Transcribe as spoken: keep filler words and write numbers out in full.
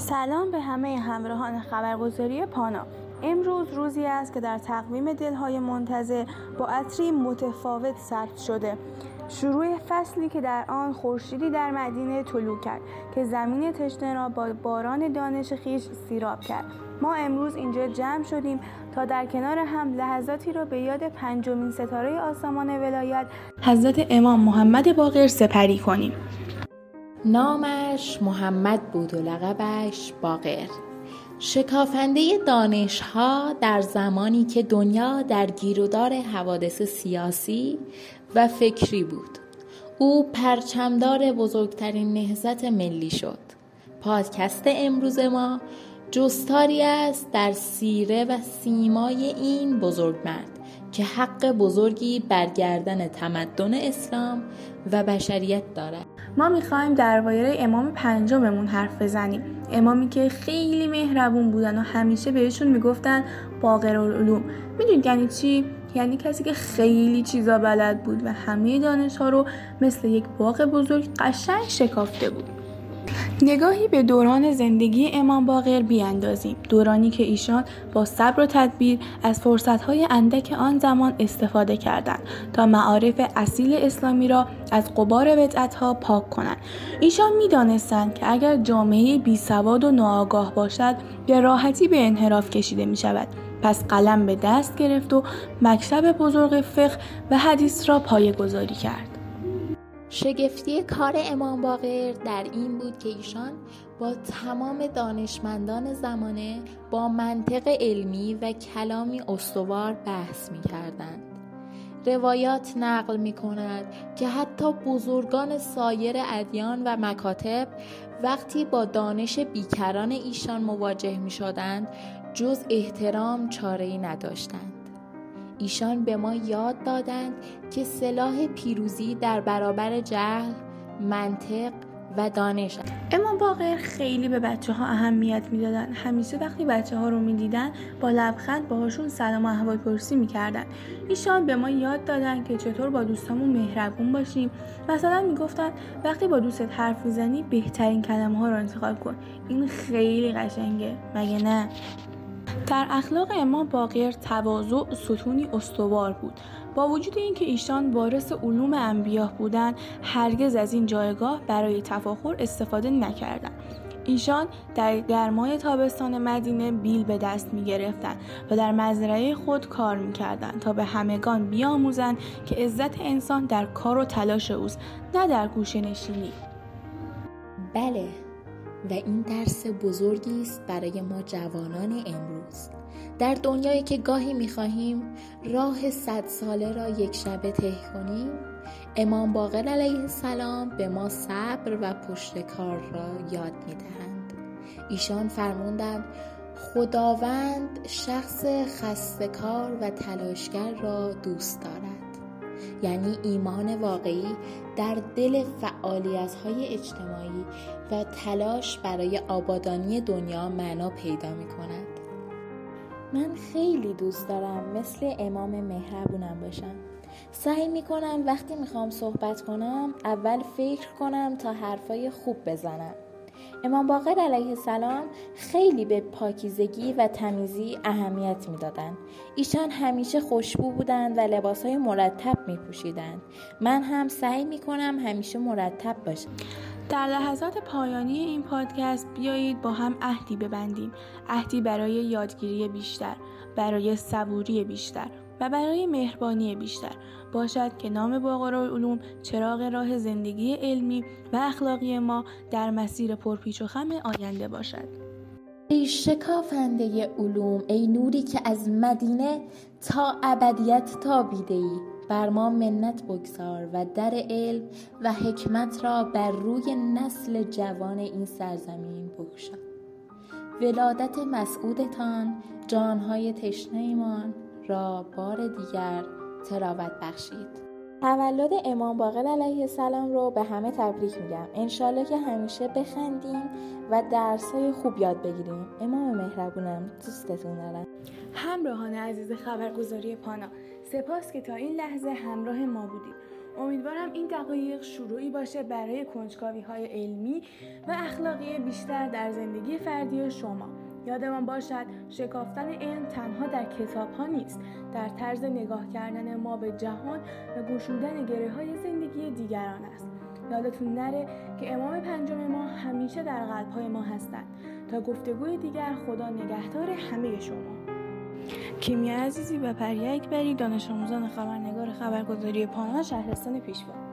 سلام به همه همراهان خبرگزاری پانا. امروز روزی است که در تقویم دلهای منتظر با عطری متفاوت ثبت شده. شروع فصلی که در آن خورشیدی در مدینه طلوع کرد که زمین تشنه را با باران دانش خویش سیراب کرد. ما امروز اینجا جمع شدیم تا در کنار هم لحظاتی را به یاد پنجمین ستاره آسمان ولایت حضرت امام محمد باقر سپری کنیم. نامش محمد بود و لقبش باقر. شکافنده دانش‌ها در زمانی که دنیا در گیرودار حوادث سیاسی و فکری بود. او پرچمدار بزرگترین نهضت ملی شد. پادکست امروز ما جستاری است در سیره و سیمای این بزرگمرد که حق بزرگی بر گردن تمدن اسلام و بشریت دارد. ما میخوایم درباره امام پنجممون حرف بزنیم. امامی که خیلی مهربون بودن و همیشه بهشون میگفتن باقرالعلوم. میدونید یعنی چی؟ یعنی کسی که خیلی چیزا بلد بود و همه دانش‌ها رو مثل یک باغ بزرگ قشنگ شکافته بود. نگاهی به دوران زندگی امام باقر بیاندازیم. دورانی که ایشان با صبر و تدبیر از فرصت‌های اندک آن زمان استفاده کردند تا معارف اصیل اسلامی را از غبار بدعت‌ها پاک کنند. ایشان می‌دانستند که اگر جامعه بی‌سواد و ناآگاه باشد به راحتی به انحراف کشیده می‌شود. پس قلم به دست گرفت و مکتب بزرگ فقه و حدیث را پایه‌گذاری کرد. شگفتی کار امام باقر در این بود که ایشان با تمام دانشمندان زمانه با منطق علمی و کلامی استوار بحث می کردند. روایات نقل می کند که حتی بزرگان سایر ادیان و مکاتب وقتی با دانش بیکران ایشان مواجه می شدند جز احترام چاره‌ای نداشتند. ایشان به ما یاد دادند که سلاح پیروزی در برابر جهل، منطق و دانش است. امام باقر خیلی به بچه ها اهمیت میدادن. همیشه وقتی بچه ها رو میدیدن با لبخند باهاشون سلام و احوال پرسی میکردن. ایشان به ما یاد دادن که چطور با دوستامون مهربون باشیم. مثلا میگفتن وقتی با دوستت حرف میزنی بهترین کلمه ها رو انتخاب کن. این خیلی قشنگه، مگه نه؟ در اخلاق امام باقر تواضع ستونی استوار بود. با وجود اینکه ایشان وارث علوم انبیا بودند، هرگز از این جایگاه برای تفاخر استفاده نکردند. ایشان در گرمای تابستان مدینه بیل به دست می گرفتند و در مزرعه خود کار می کردند تا به همگان بیاموزند که عزت انسان در کار و تلاش اوست، نه در گوشه نشینی. بله، و این درس بزرگی است برای ما جوانان امروز. در دنیایی که گاهی می‌خواهیم راه صد ساله را یک شبه طی کنیم، امام باقر علیه السلام به ما صبر و پشت کار را یاد می‌دهند. ایشان فرمودند خداوند شخص خسته‌کار و تلاشگر را دوست دارد. یعنی ایمان واقعی در دل فعالیت‌های اجتماعی و تلاش برای آبادانی دنیا معنا پیدا می‌کند. من خیلی دوست دارم مثل امام مهربونم باشم. سعی می‌کنم وقتی می‌خوام صحبت کنم اول فکر کنم تا حرفای خوب بزنم. امام باقر علیه السلام خیلی به پاکیزگی و تمیزی اهمیت میدادند. ایشان همیشه خوشبو بودند و لباسهای مرتب میپوشیدند. من هم سعی میکنم همیشه مرتب باشم. در لحظات پایانی این پادکست بیایید با هم عهدی ببندیم. عهدی برای یادگیری بیشتر، برای صبوری بیشتر و برای مهربانی بیشتر. باشد که نام باقرالعلوم چراغ راه زندگی علمی و اخلاقی ما در مسیر پرپیچ و خم آینده باشد. ای شکافنده علوم، ای نوری که از مدینه تا ابدیت تابیده‌ای، بر ما منت بگذار و در علم و حکمت را بر روی نسل جوان این سرزمین بگشا. ولادت مسعودتان جانهای تشنه ایمان را بار دیگر تراوت بخشید. تولد امام باقر علیه السلام رو به همه تبریک میگم. انشالله که همیشه بخندیم و درسای خوب یاد بگیریم. امام مهربونم، دوستتون دارم. همراهان عزیز خبرگزاری پانا، سپاس که تا این لحظه همراه ما بودید. امیدوارم این دقایق شروعی باشه برای کنجکاوی‌های علمی و اخلاقی بیشتر در زندگی فردی شما. یادمان باشد شکافتن علم تنها در کتاب‌ها نیست، در طرز نگاه کردن ما به جهان و گشودن گره‌های زندگی دیگران است. یادتون نره که امام پنجم ما همیشه در قلب‌های ما هستند. تا گفتگوی دیگر، خدا نگهدار همه شما. کیمیا عزیزی و پریا اکبری، دانش آموزان خبرنگار خبرگزاری پانا، شهرستان پیشوا.